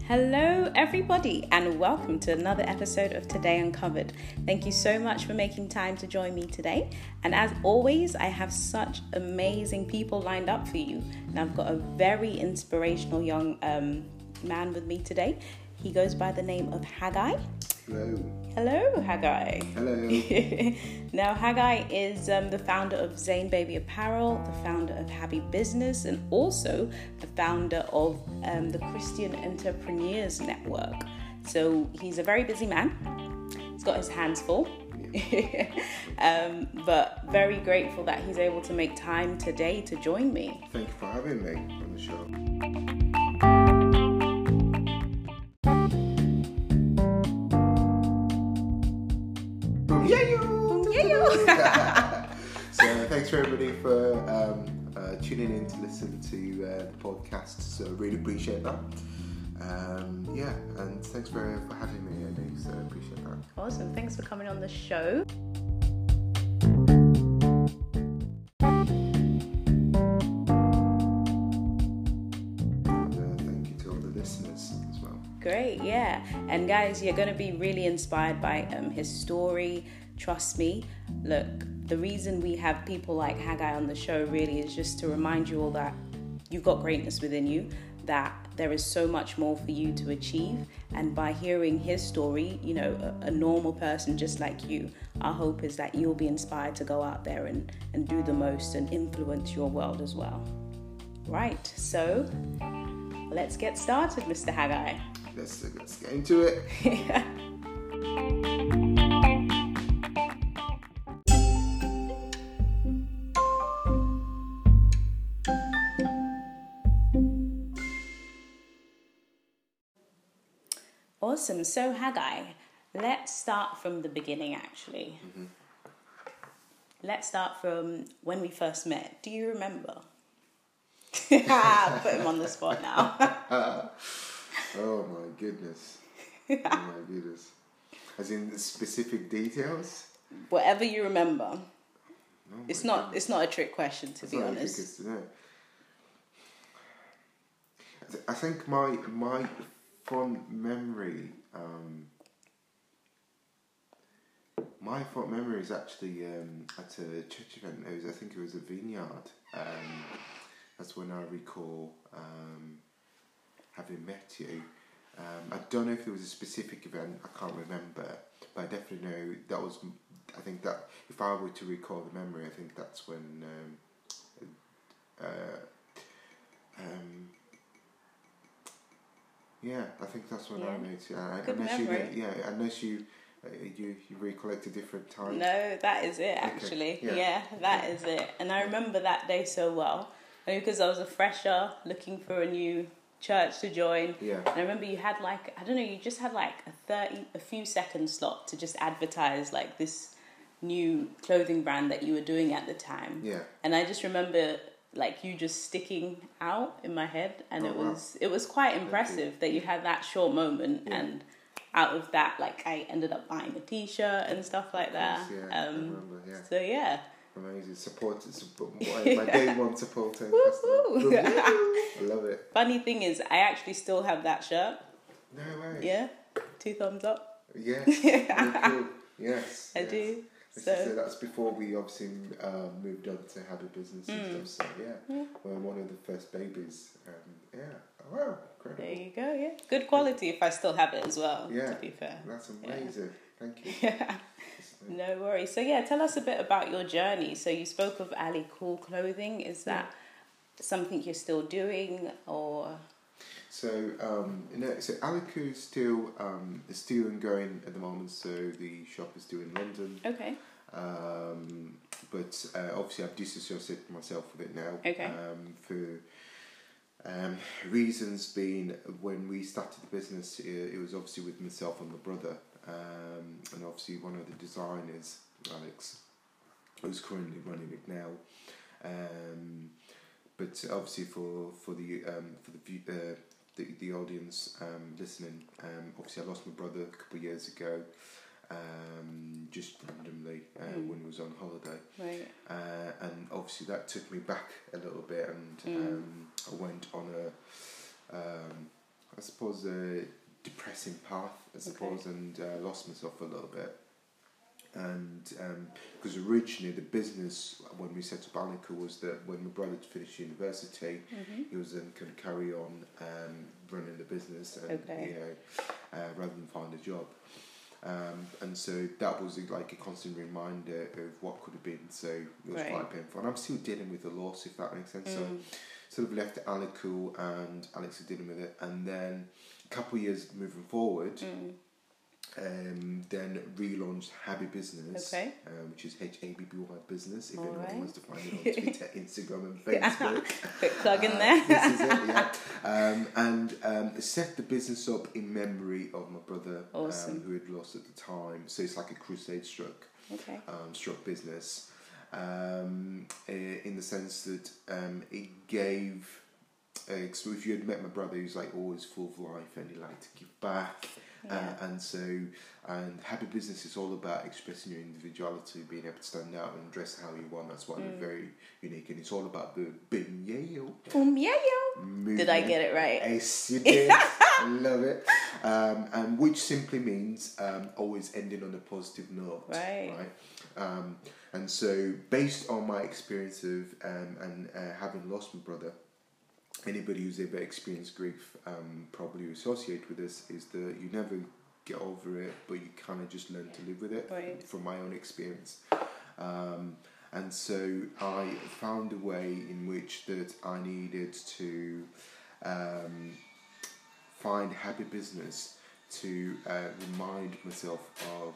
Hello, everybody, and welcome to another episode of Today Uncovered. Thank you so much for making time to join me today. And as always, I have such amazing people lined up for you. And I've got a very inspirational young man with me today. He goes by the name of Haggai. Hello, Haggai. Hello. Now, Haggai is the founder of Zane Baby Apparel, the founder of Happy Business, and also the founder of the Christian Entrepreneurs Network. So he's a very busy man. He's got his hands full. But very grateful that he's able to make time today to join me. Thank you for having me on the show. So thanks for everybody for tuning in to listen to the podcast. So really appreciate that. And thanks for having me, Eddie. So appreciate that. Awesome. Thanks for coming on the show. Thank you to all the listeners as well. Great, yeah. And guys, you're going to be really inspired by his story. Trust me. Look, the reason we have people like Haggai on the show really is just to remind you all that you've got greatness within you, that there is so much more for you to achieve. And by hearing his story, you know, a normal person just like you, our hope is that you'll be inspired to go out there and do the most and influence your world as well. Right, so let's get started, Mr. Haggai. Let's get into it. Yeah. Awesome. So Haggai, let's start from the beginning actually. Mm-hmm. Let's start from when we first met. Do you remember? Put him on the spot now. Oh my goodness. As in the specific details? Whatever you remember. It's not a trick question, to be honest. I think my fond memory is actually at a church event. I think it was a vineyard. That's when I recall having met you. I don't know if there was a specific event, I can't remember, but I definitely know that was, I think that if I were to recall the memory, I think that's when I think that's when I met you. Good memory. Unless you recollect a different time. No, that is it actually. Okay. Yeah, that is it. And I remember that day so well. Only because I was a fresher looking for a new church to join. Yeah. And I remember you had you just had a few second slot to just advertise like this new clothing brand that you were doing at the time. Yeah. And I just remember like you just sticking out in my head, and it was quite impressive that you had that short moment, and out of that, like I ended up buying a T-shirt and stuff like that. I remember, So yeah. Amazing support. My day one supporter. I love it. Funny thing is, I actually still have that shirt. No way. Yeah, 2 thumbs up. Yes. Cool. Yes. I do. So that's before we obviously moved on to Happy Business and stuff. So we're one of the first babies. Oh, wow, incredible. There you go. Yeah, good quality. If I still have it as well. Yeah, to be fair. That's amazing. Thank you. Yeah. No worries. So tell us a bit about your journey. So you spoke of Ali Cool Clothing. Is that something you're still doing, or? So so Ali Cool is still ongoing at the moment. So the shop is still in London. Okay. But obviously I've disassociated myself with it now. Okay. For reasons being, when we started the business, it was obviously with myself and my brother. And obviously one of the designers, Alex, who's currently running it now. But obviously for the audience listening, obviously I lost my brother a couple of years ago, just randomly when he was on holiday. Right. And obviously that took me back a little bit, and I went on I suppose, a depressing path, I suppose, and lost myself a little bit. And because originally the business, when we set up Anika, was that when my brother finished university, he was then going to carry on running the business, and rather than find a job. And so that was like a constant reminder of what could have been. So it was quite painful, and I'm still dealing with the loss, if that makes sense. So sort of left Anika, and Alex is dealing with it, and then a couple of years moving forward. Then relaunched Habby Business, which is HABBY Business. If anyone wants to find it on Twitter, Instagram, and Facebook. Quick plug in there. This is it, yeah. And set the business up in memory of my brother, who had lost at the time. So it's like a crusade struck business, in the sense that it gave. So if you had met my brother, he was like always full of life and he liked to give back. And Habby Business is all about expressing your individuality, being able to stand out and dress how you want. That's why we're very unique, and it's all about the Bumyayo. Did I get it right? Yes, you did. I love it. And which simply means always ending on a positive note. Right. And so, based on my experience of having lost my brother, anybody who's ever experienced grief probably associate with this is that you never get over it, but you kind of just learn to live with it, from my own experience. And so I found a way in which that I needed to find Habby Business to remind myself of,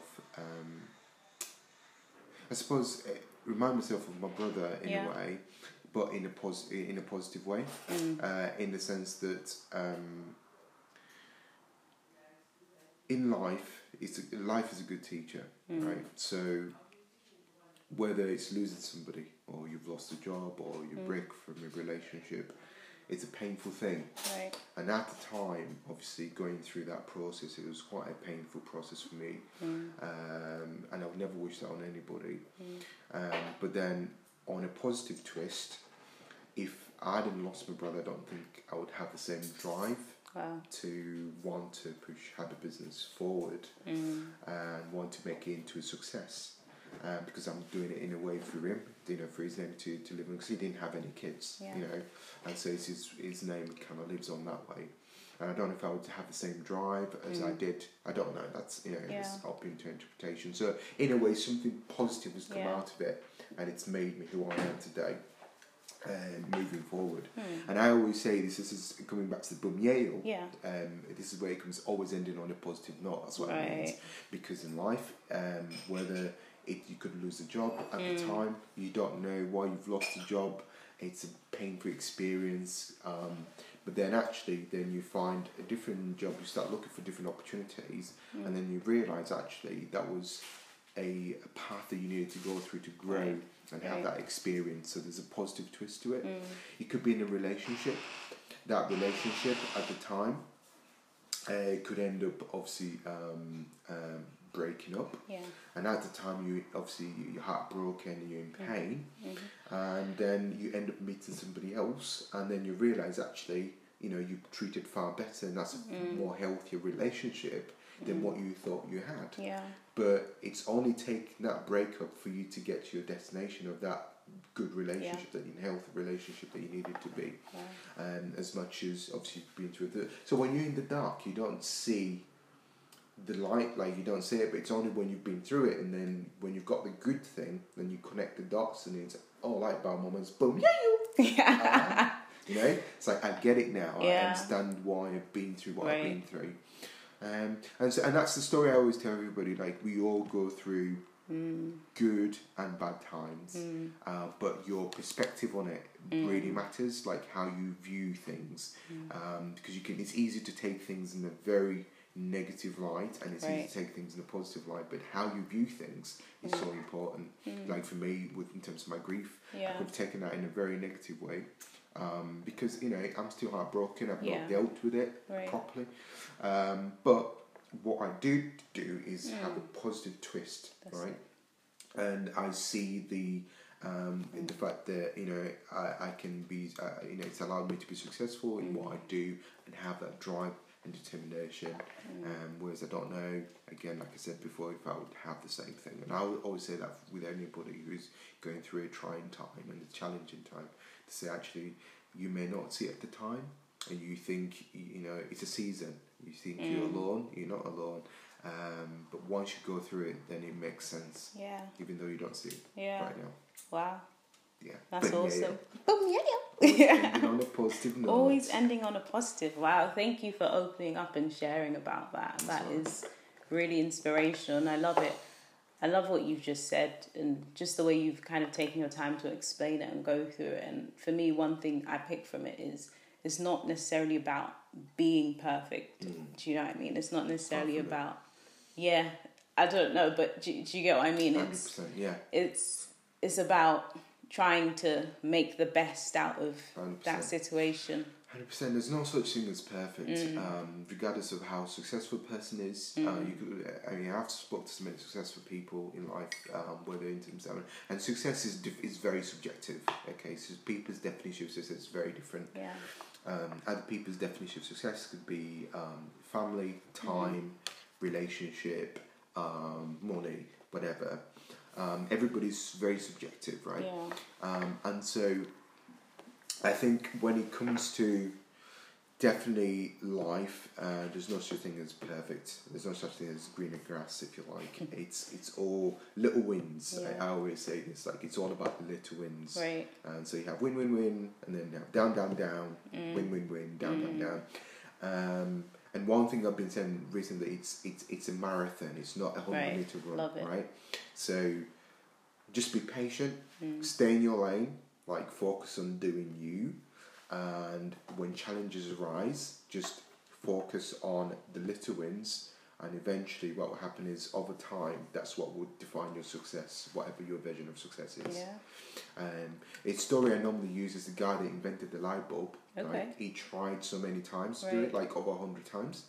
I suppose, remind myself of my brother in a way, but in a positive way, in the sense that in life, life is a good teacher, right? So whether it's losing somebody, or you've lost a job, or you break from a relationship, it's a painful thing. Right. And at the time, obviously, going through that process, it was quite a painful process for me, and I would never wish that on anybody. But then, on a positive twist, if I hadn't lost my brother, I don't think I would have the same drive to want to push Habby Business forward and want to make it into a success, because I'm doing it in a way through him, for his name to live on, because he didn't have any kids, and so it's his name kind of lives on that way. And I don't know if I would have the same drive as I did. I don't know. That's it's up into interpretation. So in a way, something positive has come out of it, and it's made me who I am today. Moving forward, and I always say this is coming back to the Bumyayo. This is where it comes, always ending on a positive note. That's what it means, because in life, whether you could lose a job at the time, you don't know why you've lost a job. It's a painful experience, but then you find a different job. You start looking for different opportunities, and then you realise actually that was a path that you needed to go through to grow and have that experience. So there's a positive twist to it. You could be in a relationship. That relationship at the time could end up obviously breaking up. And at the time you're heartbroken, you're in pain, and then you end up meeting somebody else, and then you realise actually you're treated far better, and that's a more healthier relationship than what you thought you had. But it's only taken that breakup for you to get to your destination of that good relationship, that healthy relationship that you needed to be. As much as obviously you've been through it. So when you're in the dark, you don't see the light, like you don't see it, but it's only when you've been through it, and then when you've got the good thing, then you connect the dots, and it's light bulb moments, boom, it's like I get it now. I understand why I've been through what I've been through. And that's the story I always tell everybody. Like, we all go through good and bad times, but your perspective on it really matters. Like how you view things, because it's easy to take things in a very negative light, and it's easy to take things in a positive light. But how you view things is so important. Like for me, in terms of my grief, I could have taken that in a very negative way. Because I'm still heartbroken. I've not dealt with it properly. But what I do is have a positive twist, right? And I see in the fact that I can be, it's allowed me to be successful in what I do and have that drive and determination. Whereas I don't know, again, like I said before, if I would have the same thing. And I would always say that with anybody who's going through a trying time and a challenging time, to say actually, you may not see it at the time, and you think, it's a season. You think you're alone, you're not alone. But once you go through it, then it makes sense. Yeah. Even though you don't see it right now. Wow. Yeah. That's awesome. Boom, ending on a positive note. Always ending on a positive. Wow. Thank you for opening up and sharing about that. That is really inspirational, and I love it. I love what you've just said, and just the way you've kind of taken your time to explain it and go through it. And for me, one thing I pick from it is it's not necessarily about being perfect. Do you know what I mean? It's not necessarily about, I don't know, but do you get what I mean? 100%, yeah. It's about trying to make the best out of 100%. that situation. 100%. There's no such thing as perfect, regardless of how successful a person is. I've spoken to so many successful people in life, whether in terms of, and success is very subjective. Okay, so people's definition of success is very different. Yeah. Other people's definition of success could be family, time, relationship, money, whatever. Everybody's very subjective, right? Yeah. And so I think when it comes to definitely life, there's no such thing as perfect. There's no such thing as greener grass, if you like. It's all little wins. Yeah. I always say this, like it's all about the little wins. Right. And so you have win, win, win, and then you have down, down, down, win, win, win, down, down, down. And one thing I've been saying recently, it's a marathon. It's not a 100-meter run, Love it. right? So just be patient, stay in your lane, like focus on doing you, and when challenges arise, just focus on the little wins, and eventually what will happen is over time, that's what would define your success, whatever your version of success is. Yeah. It's story I normally use is the guy that invented the light bulb. Okay. Right? He tried so many times to do it, like over 100 times.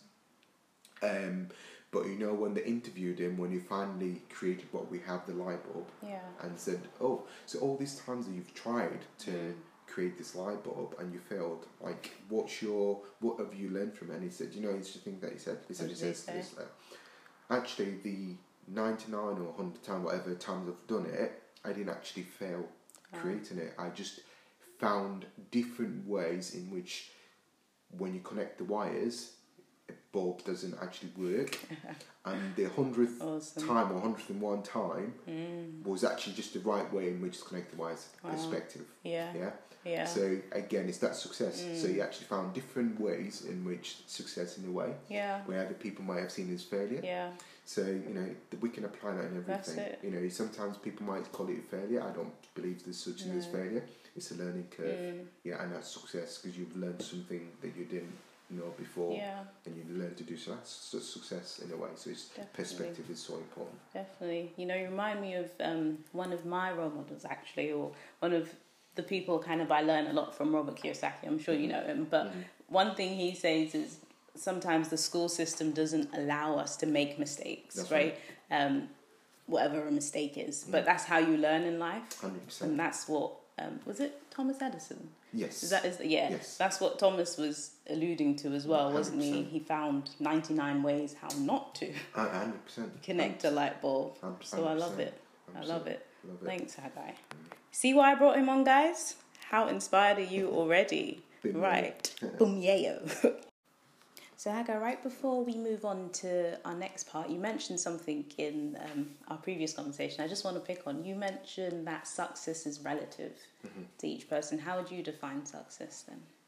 But when they interviewed him, when he finally created what we have, the light bulb, and said, "Oh, so all these times that you've tried to create this light bulb and you failed, like, what have you learned from it?" And he said, it's the thing that he said. He says this, actually, the 99 or 100 times, whatever times I've done it, I didn't actually fail creating it. I just found different ways in which, when you connect the wires, a bulb doesn't actually work, and the 100th time or 101 time was actually just the right way in which to connect the wires. Perspective. Yeah. So again, it's that success. So you actually found different ways in which success, in a way, where other people might have seen as failure. Yeah. So we can apply that in everything. That's it. Sometimes people might call it a failure. I don't believe there's such thing as failure. It's a learning curve. Yeah, and that's success because you've learned something that you didn't know before, and you learn to do so. That's success in a way. So perspective is so important. Definitely. You remind me of one of my role models, actually, or one of the people kind of I learn a lot from, Robert Kiyosaki. I'm sure you know him, but one thing he says is sometimes the school system doesn't allow us to make mistakes. That's right. Whatever a mistake is, but that's how you learn in life. 100%. And that's what was it Thomas Edison? Yes. Yes. That's what Thomas was alluding to as well, wasn't 100%. He found 99 ways how not to 100%. connect a light bulb. 100%. So I love it. 100%. I love it. Thanks, Haggai. See why I brought him on, guys? How inspired are you already? Right. Boom, yayo. So Haggai, right before we move on to our next part, you mentioned something in our previous conversation. I just want to pick on. You mentioned that success is relative to each person. How would you define success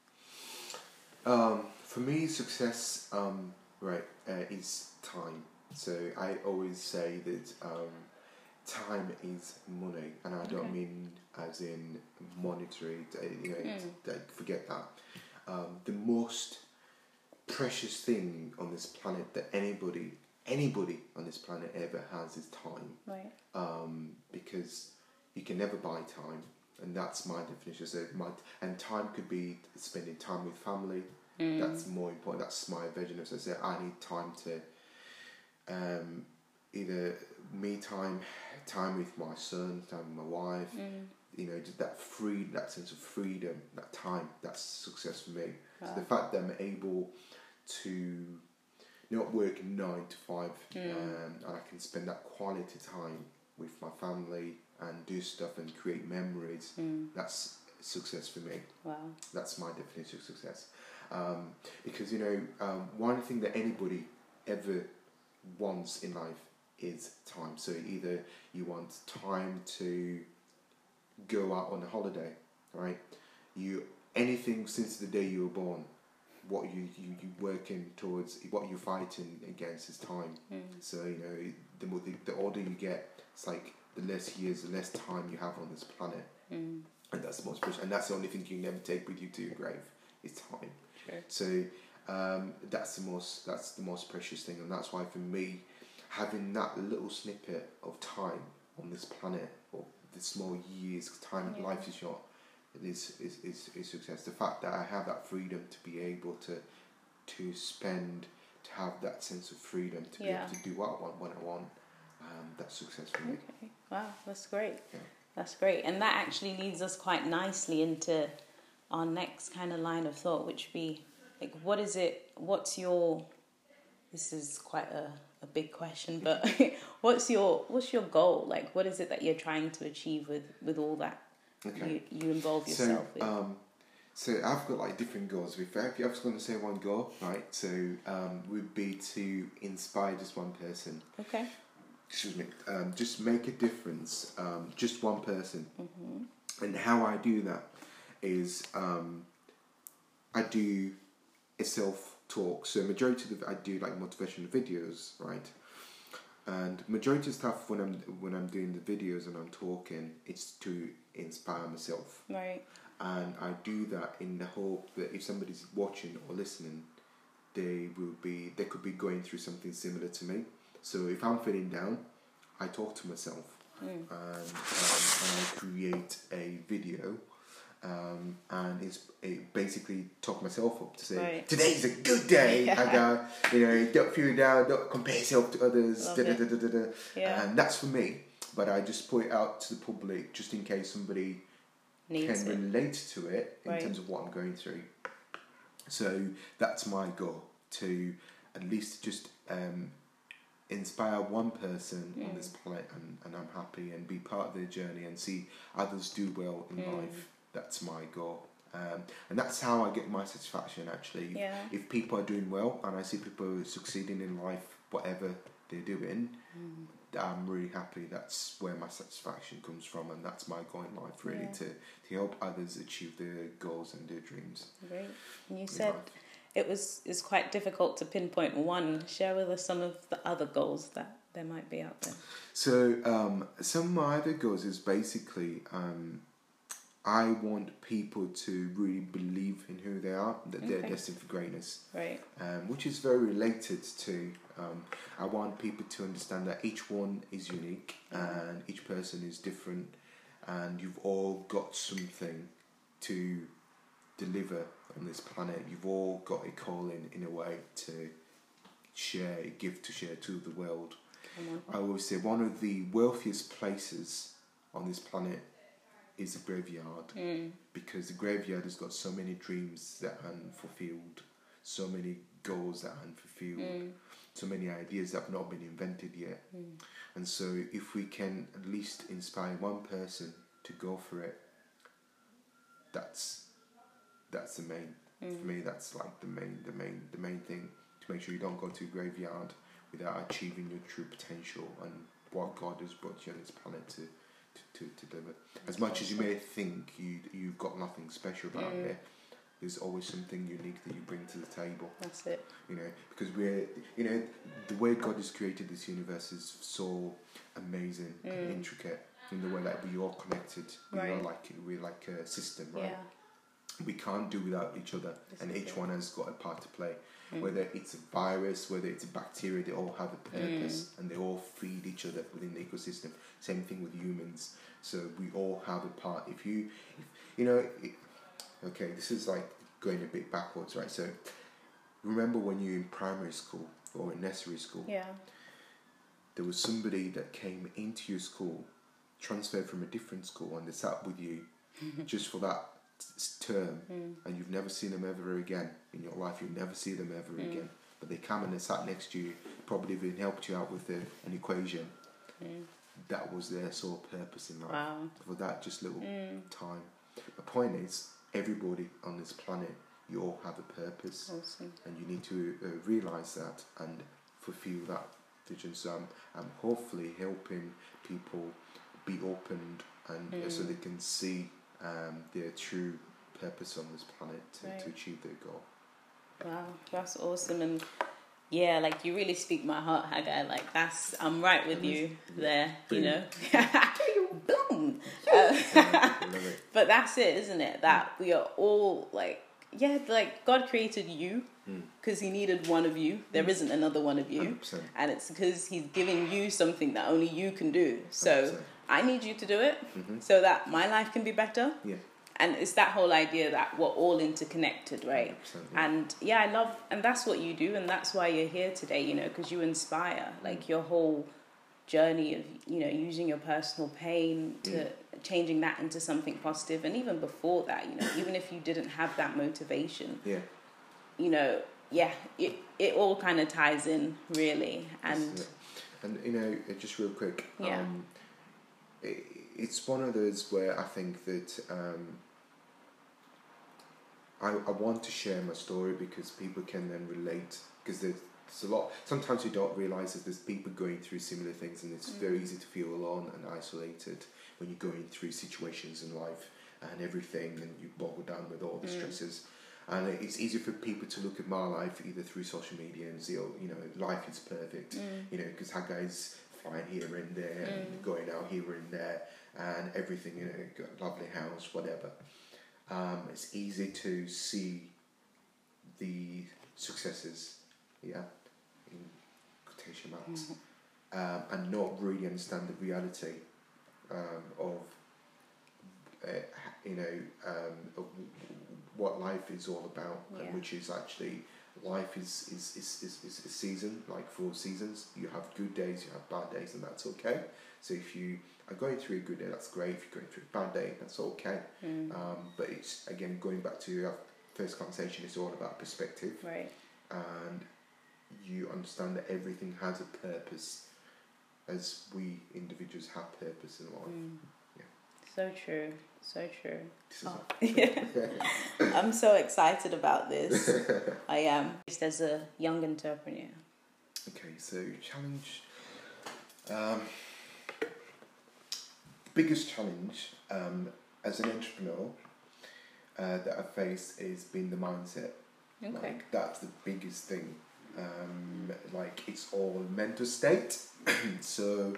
then? For me, success, is time. So I always say that time is money, and I don't mean as in monetary. Forget that. The most precious thing on this planet that anybody on this planet ever has is time. Right. Because you can never buy time, and that's my definition. So and time could be spending time with family. That's more important. That's my version of. So I say I need time to either me time with my son, time with my wife. Just that sense of freedom, that time. That's success for me. Wow. So the fact that I'm able to not work 9 to 5, and I can spend that quality time with my family and do stuff and create memories. That's success for me. Wow. That's my definition of success. Because one thing that anybody ever wants in life is time. So either you want time to go out on a holiday, right? Anything since the day you were born, what you working towards, what you're fighting against is time. So the older you get, it's like the less years, the less time you have on this planet, and that's the most precious. And that's the only thing you never take with you to your grave is time. Sure. So that's the most precious thing, and that's why for me, having that little snippet of time on this planet, or the small years, time, life is short. Is success. The fact that I have that freedom to be able to spend, to have that sense of freedom to be able to do what I want when I want, that's success for me. Okay. Wow, that's great. Yeah. That's great. And that actually leads us quite nicely into our next kind of line of thought, which would be like, this is quite a big question, but what's your goal? Like, what is it that you're trying to achieve with all that? Okay. You involve yourself with. So I've got like different goals. If I was going to say one goal, right? So would be to inspire just one person. Okay. Excuse me. Just make a difference. Just one person. And how I do that is I do a self-talk. So majority of I do like motivational videos, right? And majority of stuff when I'm doing the videos and I'm talking, it's to inspire myself. Right. And I do that in the hope that if somebody's watching or listening, they could be going through something similar to me. So if I'm feeling down, I talk to myself and I create a video. And it basically talk myself up to say, today's a good day. I go, don't feel down, don't compare yourself to others. And that's for me. But I just put it out to the public just in case somebody can relate to it in terms of what I'm going through. So that's my goal, to at least just inspire one person on this planet, and I'm happy, and be part of their journey and see others do well in life. That's my goal. And that's how I get my satisfaction, actually. Yeah. If people are doing well and I see people succeeding in life, whatever they're doing, I'm really happy. That's where my satisfaction comes from, and that's my goal in life, really, to help others achieve their goals and their dreams. Great. And you said it's quite difficult to pinpoint one. Share with us some of the other goals that there might be out there. So some of my other goals is basically I want people to really believe in who they are, that they're destined for greatness. Right. Which is very related to, I want people to understand that each one is unique and each person is different, and you've all got something to deliver on this planet. You've all got a calling in a way to share, a gift to share to the world. I always say one of the wealthiest places on this planet is the graveyard, because the graveyard has got so many dreams that are unfulfilled, so many goals that are unfulfilled, so many ideas that have not been invented yet. And so if we can at least inspire one person to go for it, that's the main. For me, that's like the main thing, to make sure you don't go to a graveyard without achieving your true potential and what God has brought you on this planet to deliver. As much as you may think you've got nothing special about it, there's always something unique that you bring to the table. That's it. Because we're, the way God has created this universe is so amazing and intricate, in the way that we are connected. We're like a system, right? Yeah. We can't do without each other, and each one has got a part to play. Whether it's a virus, whether it's a bacteria, they all have a purpose, and they all feed each other within the ecosystem. Same thing with humans. So we all have a part. Okay, this is like going a bit backwards, right? So remember when you're in primary school or in nursery school, there was somebody that came into your school, transferred from a different school, and they sat with you just for that term, and you've never seen them ever again in your life. You'll never see them ever again. But they come and they sat next to you, probably even helped you out with an equation. That was their sole purpose in life. Wow. For that just little time. The point is, everybody on this planet, you all have a purpose. Awesome. And you need to realise that and fulfil that vision. So I'm hopefully helping people be opened and so they can see their true purpose on this planet to achieve their goal. Wow, that's awesome. And yeah, like you really speak my heart, Haggai. Like I'm right with you there, Boom. you know. Boom. Love it. But that's it, isn't it? That we are all like God created you because he needed one of you. There isn't another one of you. 100%. And it's because he's giving you something that only you can do. So 100%. I need you to do it so that my life can be better. Yeah. And it's that whole idea that we're all interconnected, right? 100%, yeah. And and that's what you do, and that's why you're here today, you know, because you inspire, like your whole journey of, you know, using your personal pain to changing that into something positive. And even before that, you know, even if you didn't have that motivation, you know, it all kind of ties in, really. And you know, just real quick, it's one of those where I think that I want to share my story because people can then relate, because there's a lot. Sometimes you don't realise that there's people going through similar things, and it's very easy to feel alone and isolated when you're going through situations in life and everything, and you boggle down with all the stresses. And it's easy for people to look at my life either through social media and see, you know, life is perfect, you know, because Haggai's flying here and there and going out here and there and everything, you know, got a lovely house, whatever. It's easy to see the successes, in quotation marks, and not really understand the reality of what life is all about, and which is actually life is a season, like 4 seasons. You have good days, you have bad days, and that's okay. So if you are going through a good day, that's great. If you're going through a bad day, that's okay. But it's, again, going back to our first conversation, it's all about perspective. right. And you understand that everything has a purpose, as we individuals have purpose in life. So true. So true. So, I'm so excited about this. I am. As a young entrepreneur. Okay, so challenge. Biggest challenge as an entrepreneur that I face is being the mindset. Okay. Like, that's the biggest thing. Like, it's all mental state. So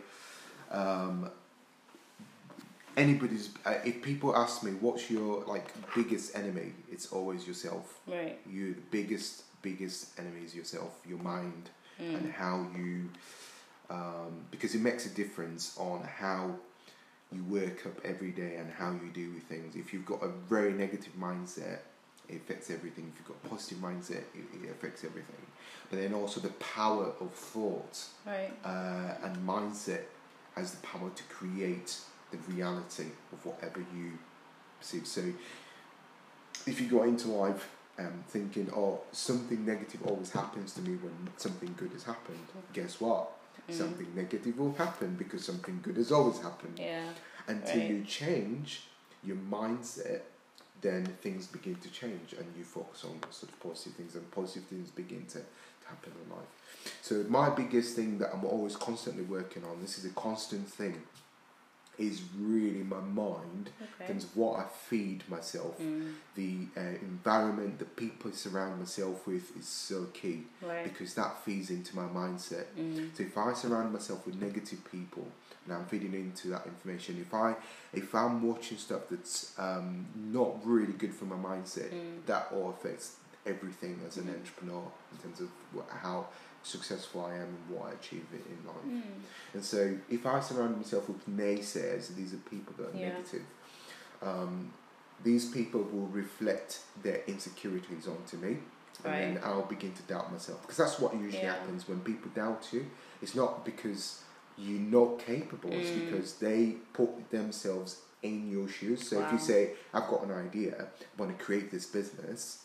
anybody's if people ask me what's your biggest enemy, it's always yourself. Right. You, the biggest enemy is yourself, your mind, and how you because it makes a difference on how you work up every day and how you do things. If you've got a very negative mindset, it affects everything. If you've got a positive mindset, it affects everything. But then also the power of thought, right, and mindset has the power to create the reality of whatever you perceive. So if you go into life thinking, something negative always happens to me when something good has happened, guess what? Something negative will happen because something good has always happened. Yeah. Until you change your mindset, then things begin to change and you focus on sort of positive things, and positive things begin to happen in life. So my biggest thing that I'm always constantly working on, this is a constant thing, is really my mind, in terms of what I feed myself. The environment, the people I surround myself with is so key, because that feeds into my mindset. So if I surround myself with negative people and I'm feeding into that information, if I'm watching stuff that's not really good for my mindset, that all affects everything as an entrepreneur in terms of how successful I am and what I achieve in life. And so if I surround myself with naysayers, these are people that are negative, these people will reflect their insecurities onto me, and then I'll begin to doubt myself, because that's what usually happens when people doubt you. It's not because you're not capable, it's because they put themselves in your shoes. So if Wow. you say, I've got an idea, I want to create this business,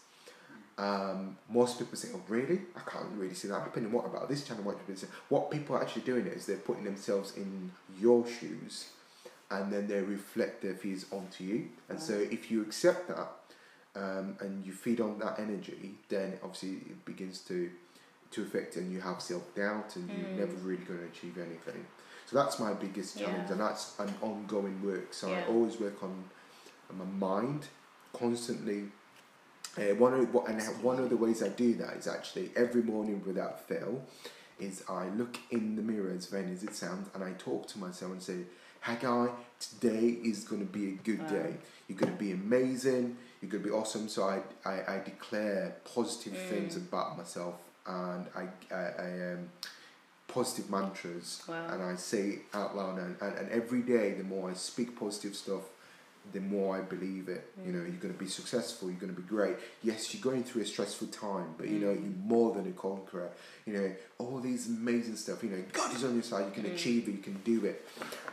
most people say, oh really? I can't really see that happening. What about this channel? What people are actually doing is they're putting themselves in your shoes, and then they reflect their fears onto you. And so if you accept that, and you feed on that energy, then obviously it begins to affect, and you have self-doubt, and you're never really going to achieve anything. So that's my biggest challenge, and that's an ongoing work. So I always work on my mind constantly. One of the ways I do that is actually every morning without fail is I look in the mirror, as vain as it sounds, and I talk to myself and say, Haggai, today is going to be a good day. You're going to be amazing. You're going to be awesome. So I declare positive things about myself, and I positive mantras, and I say it out loud. And every day, the more I speak positive stuff, the more I believe it. You know, you're going to be successful, you're going to be great. Yes, you're going through a stressful time, but you know, you're more than a conqueror. You know, all these amazing stuff, you know, God is on your side, you can achieve it, you can do it.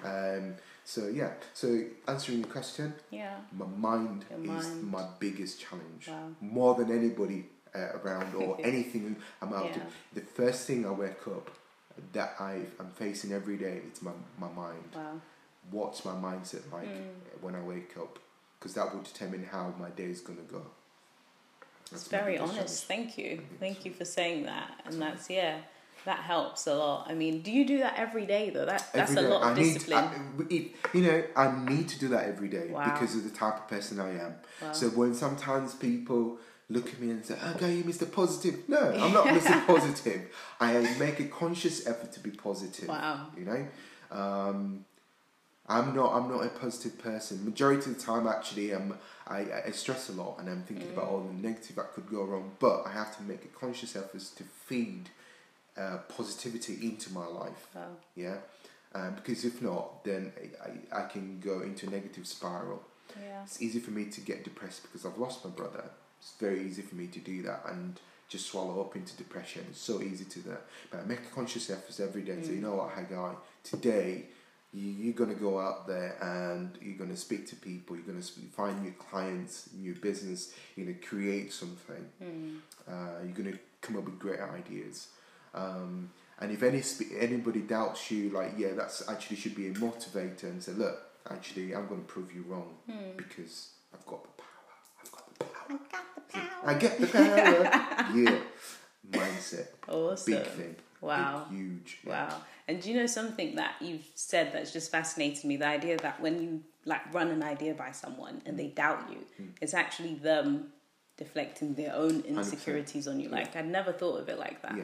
So answering your question, my mind is my biggest challenge. More than anybody around or anything I'm out to. The first thing I wake up that I'm facing every day, it's my mind. What's my mindset like when I wake up? Because that will determine how my day is going to go. It's very honest. Thank you. Thank you for saying that. And that's, that helps a lot. I mean, do you do that every day though? That's a lot of discipline. I need to do that every day because of the type of person I am. So when sometimes people look at me and say, okay, you're Mr. Positive. No, I'm not Mr. Positive. I make a conscious effort to be positive. You know? I'm not a positive person. Majority of the time, actually, I stress a lot, and I'm thinking about all the negative that could go wrong. But I have to make a conscious effort to feed positivity into my life. Because if not, then I can go into a negative spiral. It's easy for me to get depressed because I've lost my brother. It's very easy for me to do that and just swallow up into depression. It's so easy to do that. But I make a conscious effort every day and say, you know what, Haggai, today you're going to go out there and you're going to speak to people, you're going to find new clients, new business, you're going to create something, you're going to come up with great ideas. And if anybody doubts you, like, that's actually should be a motivator and say, look, actually, I'm going to prove you wrong because I've got the power. I get the power. Mindset. Awesome. Big thing. Wow. Big, huge. Wow. And do you know something that you've said that's just fascinated me? The idea that when you run an idea by someone and they doubt you, it's actually them deflecting their own insecurities 100%. On you. I'd never thought of it like that.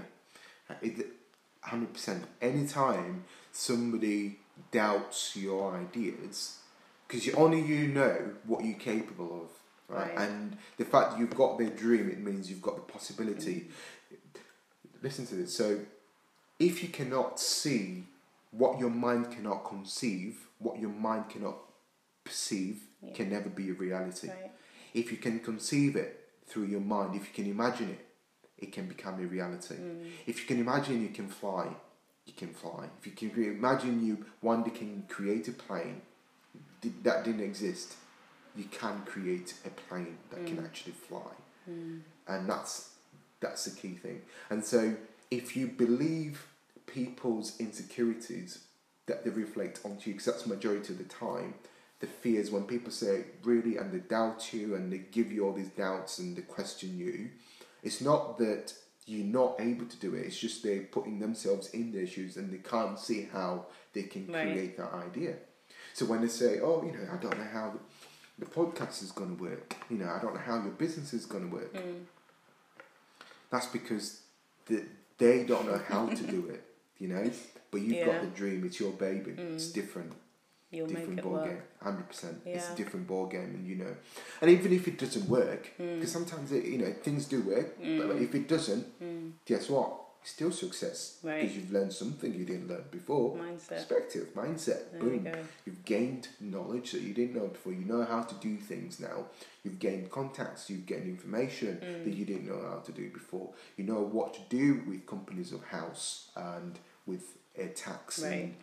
100%. Anytime somebody doubts your ideas, because only you know what you're capable of, right? And the fact that you've got their dream, it means you've got the possibility. Listen to this. So if you cannot see what your mind cannot conceive, what your mind cannot perceive, can never be a reality. If you can conceive it through your mind, if you can imagine it, it can become a reality. If you can imagine you can fly, you can fly. If you can imagine you one day can create a plane that didn't exist, you can create a plane that can actually fly. And that's the key thing. And so if you believe people's insecurities, that they reflect onto you, because that's the majority of the time, the fears, when people say really and they doubt you and they give you all these doubts and they question you, it's not that you're not able to do it, it's just they're putting themselves in their shoes and they can't see how they can create that idea. So when they say, oh, I don't know how the podcast is going to work, I don't know how your business is going to work, that's because they don't know how to do it, but you've got the dream, it's your baby, it's different. You'll different make it ball work. game, 100%. It's a different ball game, and and even if it doesn't work, because sometimes things do work, but if it doesn't, guess what? It's still success because you've learned something you didn't learn before. Perspective, mindset, boom. You've gained knowledge that you didn't know before. You know how to do things now. You've gained contacts. You've gained information that you didn't know how to do before. You know what to do with companies of house and with tax and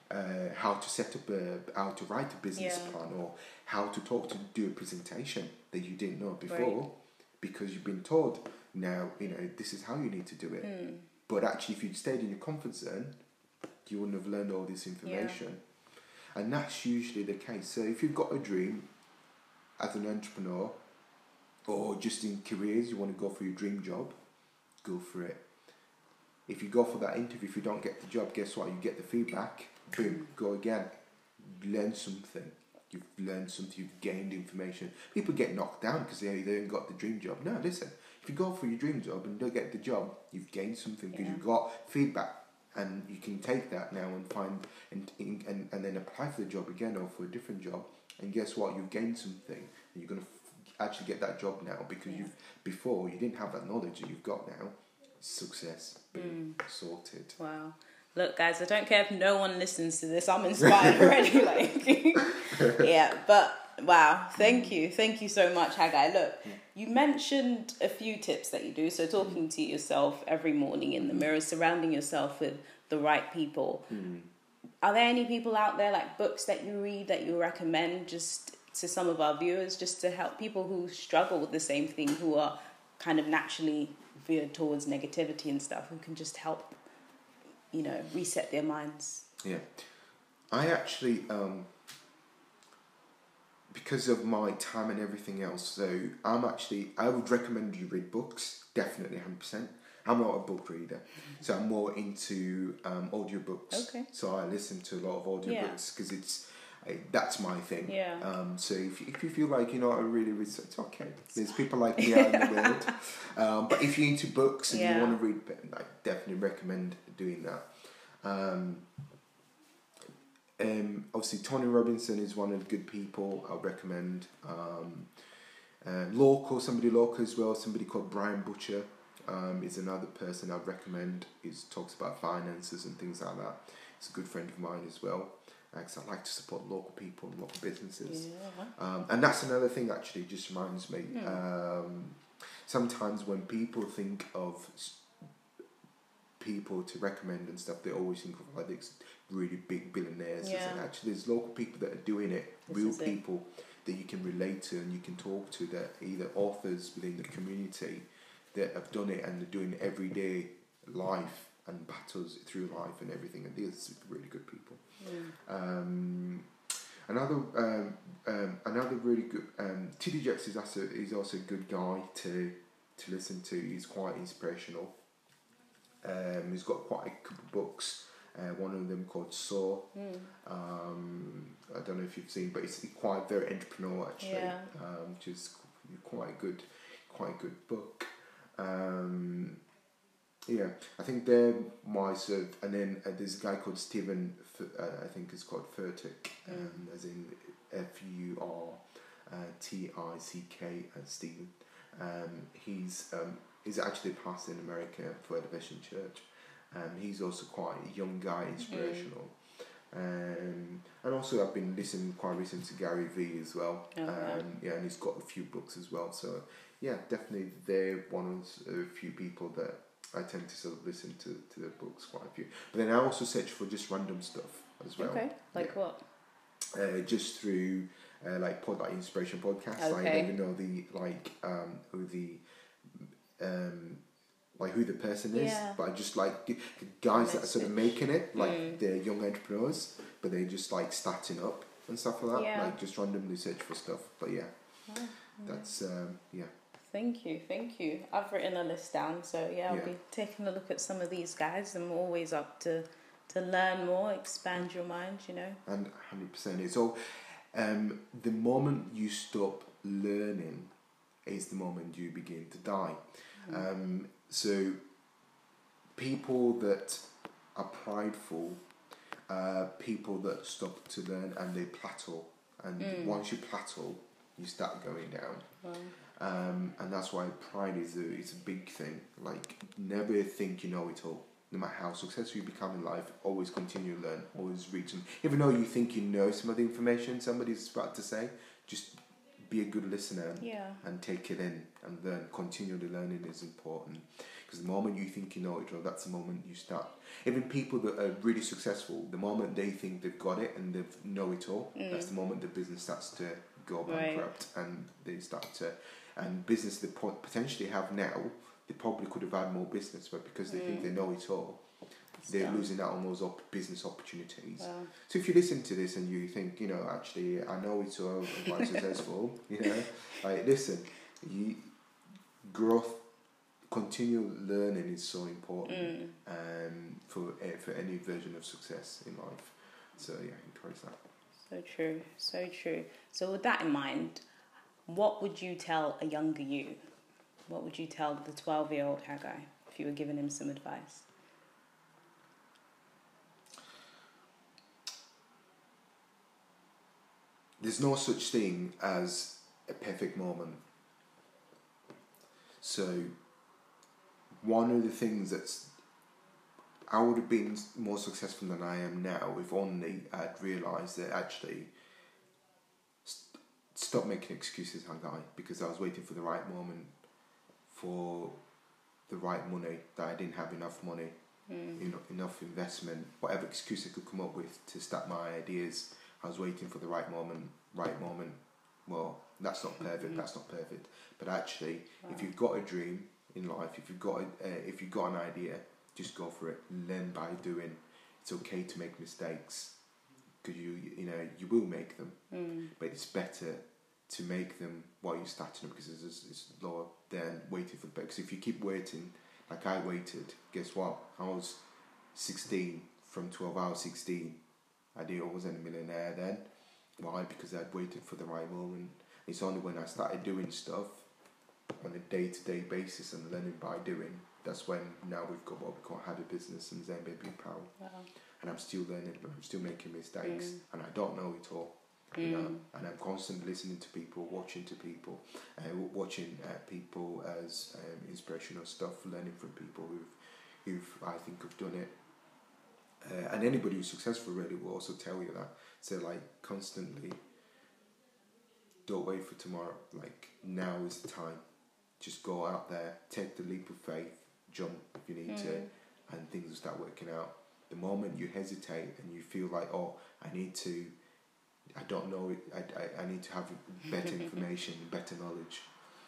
how to set up how to write a business plan, or how to talk to do a presentation that you didn't know before, because you've been told now, this is how you need to do it. But actually, if you'd stayed in your comfort zone, you wouldn't have learned all this information. And that's usually the case. So if you've got a dream as an entrepreneur, or just in careers, you want to go for your dream job, go for it. If you go for that interview, if you don't get the job, guess what? You get the feedback, boom, go again. Learn something. You've learned something, you've gained information. People get knocked down because they haven't got the dream job. No, listen, if you go for your dream job and don't get the job, you've gained something because you've got feedback. And you can take that now and find and then apply for the job again, or for a different job. And guess what? You've gained something, and you're going to actually get that job now because before you didn't have that knowledge that you've got now. Success, boom, sorted. Wow. Look, guys, I don't care if no one listens to this. I'm inspired already. But wow, thank you so much, Haggai. Look, you mentioned a few tips that you do. So talking to yourself every morning in the mirror, surrounding yourself with the right people. Are there any people out there, like books that you read, that you recommend just to some of our viewers, just to help people who struggle with the same thing, who are kind of naturally veered towards negativity and stuff, who can just help, reset their minds? Yeah. I actually, because of my time and everything else, so I would recommend you read books, definitely 100%. I'm not a book reader, so I'm more into audiobooks. Okay. So I listen to a lot of audiobooks because that's my thing. Yeah. So if you feel like I really read, it's okay. There's people like me out in the world. But if you're into books and you want to read, I definitely recommend doing that. Obviously, Tony Robinson is one of the good people I recommend. Somebody local as well. Somebody called Brian Butcher is another person I'd recommend. He talks about finances and things like that. He's a good friend of mine as well. Because I like to support local people and local businesses. Yeah. And that's another thing, actually, just reminds me. Sometimes when people think of people to recommend and stuff, they always think of like these really big billionaires. Yeah. And actually, there's local people that are doing it, real people that you can relate to and you can talk to, that are either authors within the community that have done it and they're doing everyday life and battles through life and everything, and these are really good people. Another really good T.D. Jakes is also a good guy to listen to. He's quite inspirational. He's got quite a couple of books. One of them called Soar. I don't know if you've seen, but it's quite very entrepreneurial actually. Which is quite a good book. I think they're my sort of, and then there's a guy called Stephen, I think it's called Furtick, as in Furtick, Stephen. He's actually a pastor in America for Elevation Church. He's also quite a young guy, inspirational. And also I've been listening quite recently to Gary Vee as well. And he's got a few books as well. So definitely they're one of a few people that I tend to sort of listen to their books, quite a few. But then I also search for just random stuff as well. Okay, like what? Just through like inspiration podcasts. Okay. I don't even know who the person is, but I just like guys that are sort of making it, like they're young entrepreneurs, but they're just like starting up and stuff like that. Like just randomly search for stuff. But that's Thank you. I've written a list down, so I'll be taking a look at some of these guys. I'm always up to learn more, expand your mind, And 100%. It's all the moment you stop learning is the moment you begin to die. So people that are prideful, people that stop to learn and they plateau, and once you plateau, you start going down. Wow. And that's why pride is a big thing. Like, never think you know it all. No matter how successful you become in life, always continue to learn, always reach them. Even though you think you know some of the information somebody's about to say, just be a good listener Yeah. and take it in and learn. Continually learning is important, because the moment you think you know it all, that's the moment you start. Even people that are really successful, the moment they think they've got it and they know it all, that's the moment the business starts to go bankrupt, and they start to, and business they potentially have now, they probably could have had more business, but because they think they know it all, they're losing out on those business opportunities. Wow. So if you listen to this and you think, you know, actually, I know it's all, I'm quite successful, you know, like, listen, growth, continual learning is so important for any version of success in life. So yeah, encourage that. So true, so true. So with that in mind, what would you tell a younger you? What would you tell the 12-year-old Haggai if you were giving him some advice? There's no such thing as a perfect moment. So one of the things that's, I would have been more successful than I am now if only I'd realised that actually stop making excuses, Haggai, because I was waiting for the right moment, for the right money, that I didn't have enough money, enough investment, whatever excuse I could come up with to start my ideas. I was waiting for the right moment. Well, that's not perfect. That's not perfect. But actually, if you've got a dream in life, if you've got an idea, just go for it. Learn by doing. It's okay to make mistakes, because you will make them. But it's better to make them while you're starting them, because it's lower than waiting for the because if you keep waiting, like I waited, guess what? I was 16. From 12 hours 16, I wasn't a millionaire then. Why? Because I'd waited for the right moment. It's only when I started doing stuff on a day-to-day basis and learning by doing, that's when now we've got what we call Habit Business and Zen Baby Power. Wow. And I'm still learning, I'm still making mistakes, and I don't know it all. You know, and I'm constantly listening to people, watching people as inspirational stuff, learning from people who've I think have done it. And anybody who's successful really will also tell you that. So like, constantly, don't wait for tomorrow. Like, now is the time. Just go out there, take the leap of faith, jump if you need to, and things will start working out. The moment you hesitate and you feel like, oh, I don't know it, I need to have better information, better knowledge.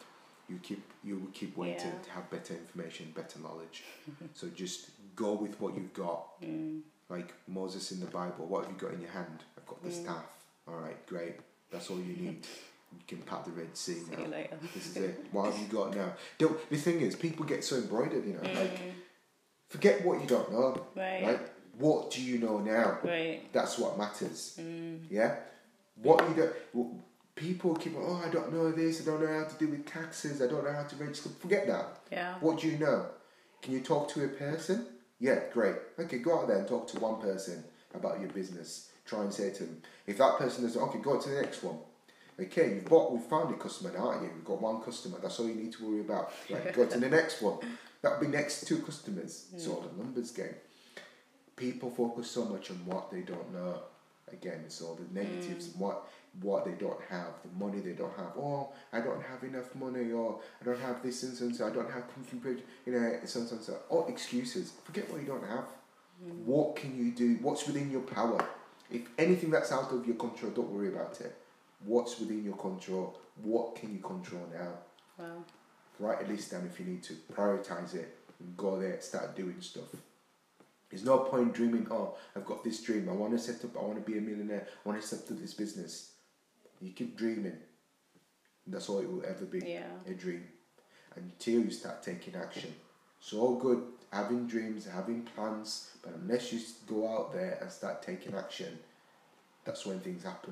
You will keep waiting to have better information, better knowledge. So just go with what you've got. Like Moses in the Bible, what have you got in your hand? I've got the staff. All right, great. That's all you need. You can part the Red Sea now. See you later. This is it. What have you got now? The thing is, people get so embroidered, you know, like, forget what you don't know. Right. Like, what do you know now? Right. That's what matters. Yeah? What you don't... People keep, oh, I don't know this, I don't know how to deal with taxes, I don't know how to register. Forget that. Yeah. What do you know? Can you talk to a person? Yeah, great. Okay, go out there and talk to one person about your business. Try and say to them, if that person is, okay, go to the next one. Okay, we've found a customer now, aren't you? We've got one customer, that's all you need to worry about. Right, go to the next one. That'll be next 2 customers. It's all the numbers game. People focus so much on what they don't know. Again, it's all the negatives, what they don't have, the money they don't have. Oh, I don't have enough money, or I don't have this and so, I don't have comfort, you know, so. All excuses. Forget what you don't have. What can you do? What's within your power? If anything that's out of your control, don't worry about it. What's within your control? What can you control now? Wow. Write a list down if you need to. Prioritize it. Go there, start doing stuff. There's no point dreaming, oh, I've got this dream, I want to be a millionaire, I want to set up this business. You keep dreaming. That's all it will ever be, a dream. Until you start taking action. It's all good having dreams, having plans, but unless you go out there and start taking action, that's when things happen.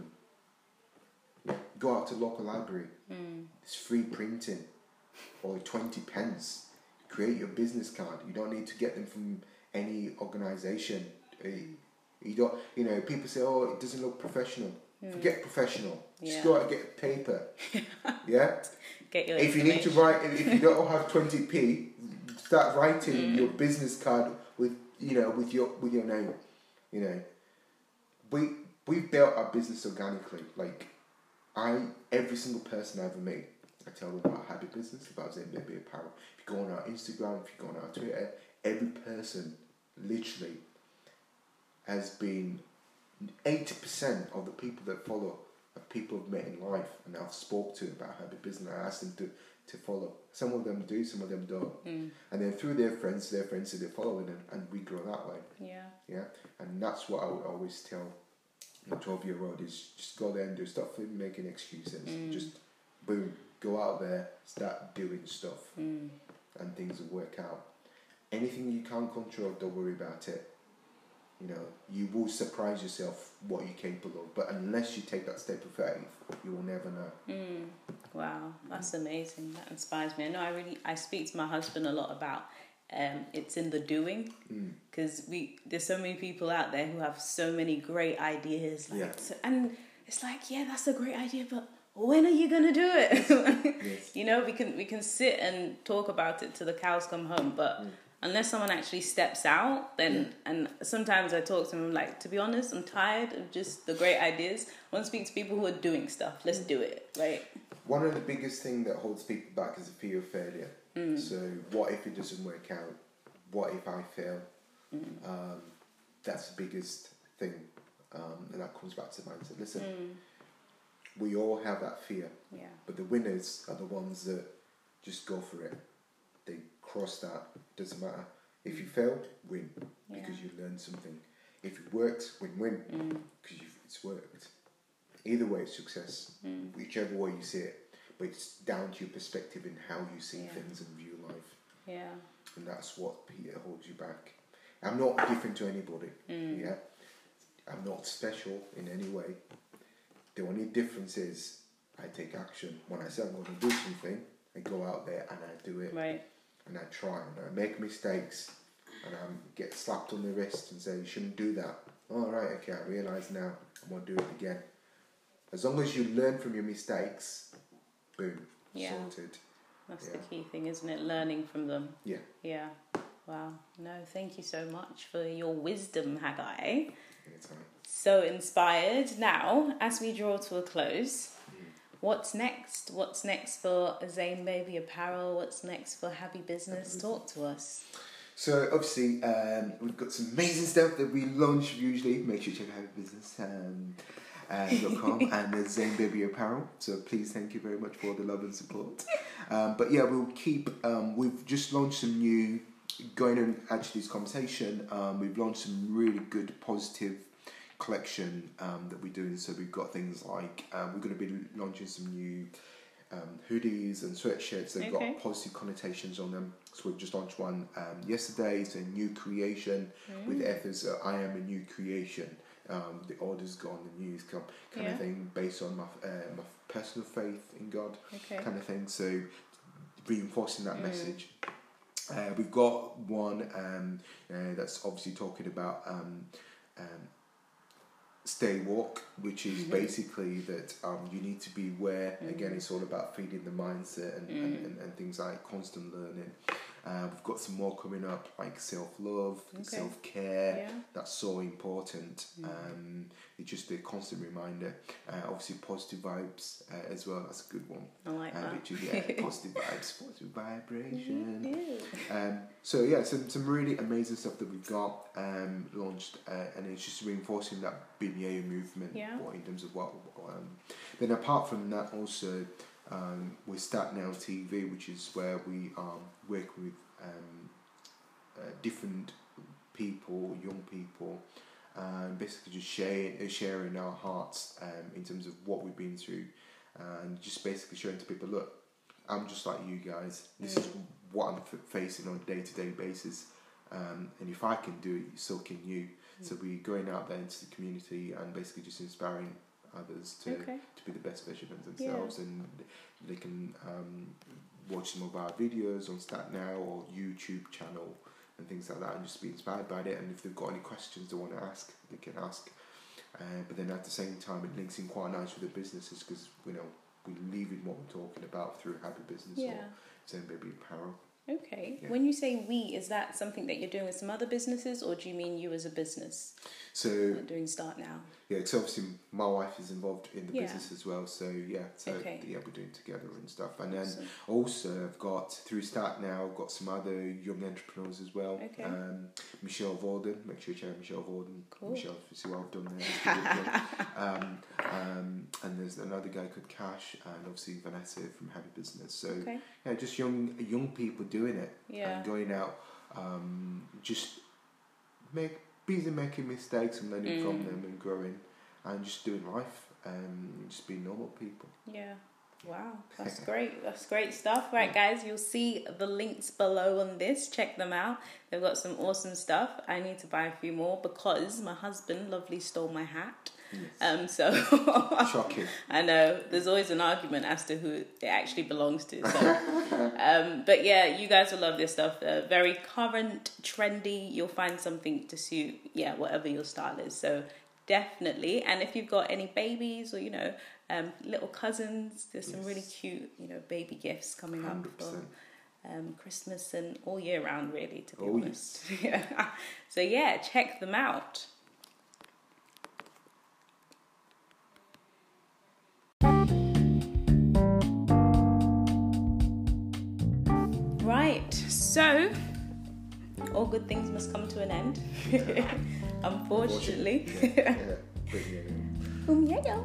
Yeah. Go out to local library. It's free printing, or 20 pence. Create your business card. You don't need to get them from any organisation. You don't. You know, people say, "Oh, it doesn't look professional." Forget professional. Just go out and get a paper. Yeah. Get your if you need to write, if you don't have 20p, start writing your business card with your name. You know, we built our business organically. Like, Every single person I ever meet, I tell them about Happy Business, about Zen Baby Apparel. If you go on our Instagram, if you go on our Twitter, every person literally has been 80% of the people that follow are people I've met in life and I've spoke to about Happy Business. I asked them to follow. Some of them do, some of them don't. And then through their friends say they're following them, and we grow that way. Yeah. And that's what I would always tell the 12-year-old is just go there and do stuff, making excuses. Just boom, go out there, start doing stuff, and things will work out. Anything you can't control, don't worry about it. You know, you will surprise yourself what you're capable of, but unless you take that step of faith, you will never know. Wow, that's amazing. That inspires me. I know I speak to my husband a lot about it's in the doing, because there's so many people out there who have so many great ideas, and it's like, yeah, that's a great idea, but when are you gonna do it? Yes. You know, we can sit and talk about it till the cows come home, but unless someone actually steps out, then and sometimes I talk to them, I'm like, to be honest, I'm tired of just the great ideas. I want to speak to people who are doing stuff. Let's do it, right? One of the biggest things that holds people back is the fear of failure. So what if it doesn't work out? What if I fail? That's the biggest thing, and that comes back to mindset. Listen, we all have that fear, but the winners are the ones that just go for it. They cross that. Doesn't matter. If you fail, win, because you learned something. If it works, win, because it's worked. Either way, it's success. Whichever way you see it, but it's down to your perspective and how you see things and view life. Yeah. And that's what holds you back. I'm not different to anybody. Yeah. I'm not special in any way. The only difference is I take action. When I say I'm going to do something, I go out there and I do it. Right. And I try and I make mistakes and I get slapped on the wrist and say, you shouldn't do that. All right, okay, I realise now. I'm going to do it again. As long as you learn from your mistakes, boom, sorted. That's the key thing, isn't it? Learning from them. Yeah. Yeah. Wow. No, thank you so much for your wisdom, Haggai. Anytime. So inspired. Now, as we draw to a close, what's next? What's next for Zane Baby Apparel? What's next for Happy Business? Talk to us. So obviously, we've got some amazing stuff that we launch usually. Make sure you check out Happy Business. .com and the Zane Baby Apparel. So please, thank you very much for the love and support. But yeah, we'll keep. We've just launched some new. Going on actually this conversation, we've launched some really good positive collection that we're doing. So we've got things like we're going to be launching some new hoodies and sweatshirts that have got positive connotations on them. So we've just launched one yesterday. It's a new creation with ethos. I am a new creation. The orders go on the news kind of thing, based on my personal faith in God, kind of thing. So reinforcing that message. We've got one that's obviously talking about stay walk, which is basically that you need to be aware. Again, it's all about feeding the mindset and things like constant learning. We've got some more coming up, like self-love, self-care. That's so important. It's just a constant reminder. Obviously, positive vibes as well. That's a good one. I like that. Positive vibes, positive vibration. So yeah, some really amazing stuff that we've got launched, and it's just reinforcing that BBA movement in terms of what. Then apart from that, also. We're Start Now TV, which is where we work with different people, young people, basically just sharing our hearts in terms of what we've been through, and just basically showing to people, look, I'm just like you guys. This is what I'm facing on a day-to-day basis, and if I can do it, so can you. So we're going out there into the community and basically just inspiring others to be the best version of themselves, and they can watch some of our videos on Start Now or YouTube channel and things like that, and just be inspired by it. And if they've got any questions they want to ask, they can ask. But then at the same time, it links in quite nice with the businesses, because we leave in what we're talking about through Happy Business or Zen Baby Apparel. Okay. Yeah. When you say we, is that something that you're doing with some other businesses, or do you mean you as a business? So doing Start Now. Yeah, because obviously my wife is involved in the Yeah. business as well, so yeah, Okay. yeah, we're doing it together and stuff. And then Awesome. also I've got through Start Now, I've got some other young entrepreneurs as well. Okay. Michelle Vorden, make sure you check out Michelle Vorden. Cool. Michelle, you see what I've done there. And there's another guy called Cash, and obviously Vanessa from Happy Business. So Okay. yeah, just young people doing it Yeah. and going out, just making mistakes and learning from them and growing and just doing life and just being normal people. Yeah. Wow, that's great. That's great stuff. Right, guys, you'll see the links below on this. Check them out. They've got some awesome stuff. I need to buy a few more because my husband lovely stole my hat. Yes. So Shocking. I know there's always an argument as to who it actually belongs to. So, but yeah, you guys will love this stuff. Very current, trendy. You'll find something to suit, whatever your style is. So definitely. And if you've got any babies or little cousins, there's some really cute baby gifts coming 100%. up for Christmas and all year round, really, to be honest. Yes. So yeah, check them out. Right, so all good things must come to an end. Unfortunately. Yeah.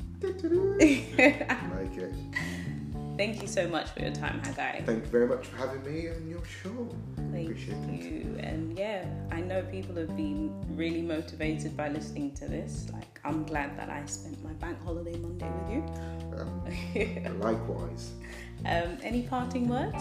Like it. Thank you so much for your time, Haggai. Thank you very much for having me on your show. Thank Appreciate you. And I know people have been really motivated by listening to this. Like, I'm glad that I spent my bank holiday Monday with you. Likewise. Any parting words?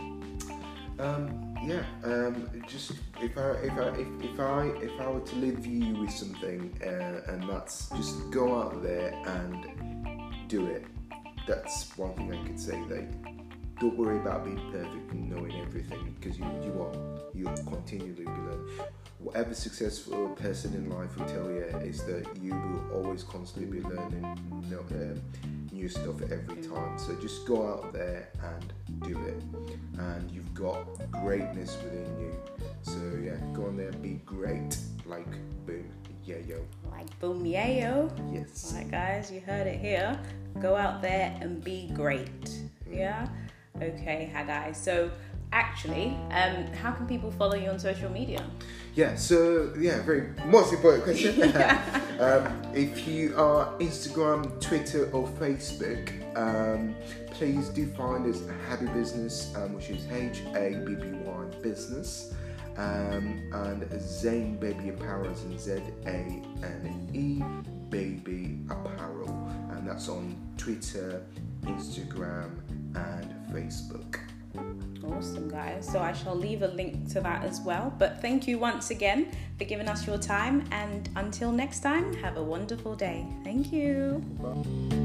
Just if I were to leave you with something, and that's just go out there and do it. That's one thing I could say. Like, don't worry about being perfect and knowing everything, because you won't. You'll continually be learning. Whatever successful person in life will tell you is that you will always constantly be learning new stuff every time. So just go out there and do it, and you've got greatness within you. So yeah, go on there and be great, like Boom Yayo. Like Boom Yayo. Yes. Alright, guys, you heard it here. Go out there and be great. Yeah? Okay, Haggai. So actually, how can people follow you on social media? Very most important question. If you are Instagram, Twitter or Facebook, please do find us Happy Business, which is HABBY Business, and Zane Baby Apparel, as in ZANE Baby Apparel, and that's on Twitter, Instagram and Facebook. Awesome, guys. So I shall leave a link to that as well. But thank you once again for giving us your time. And until next time, have a wonderful day. Thank you. Bye.